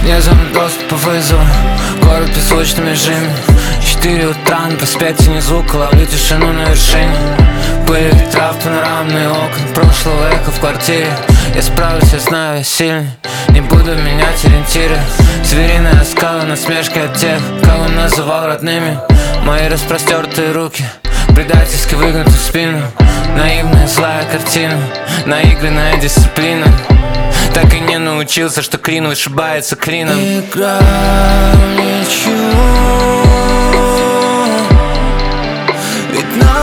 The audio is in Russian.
Мне звонок доступ по вызову. Город в песочном режиме. 4 утра на проспекте ни звука. Ловлю тишину на вершине. Пыль ветра в панорамные окна прошлого эко в квартире. Я справлюсь, я знаю, я сильный. Не буду менять ориентиры. Звериная скала, насмешки от тех, кого называл родными. Мои распростертые руки предательски выгнуты в спину. Наивная злая картина, наигранная дисциплина. Так и не научился, что клин вышибается клином. Играем ничью, ведь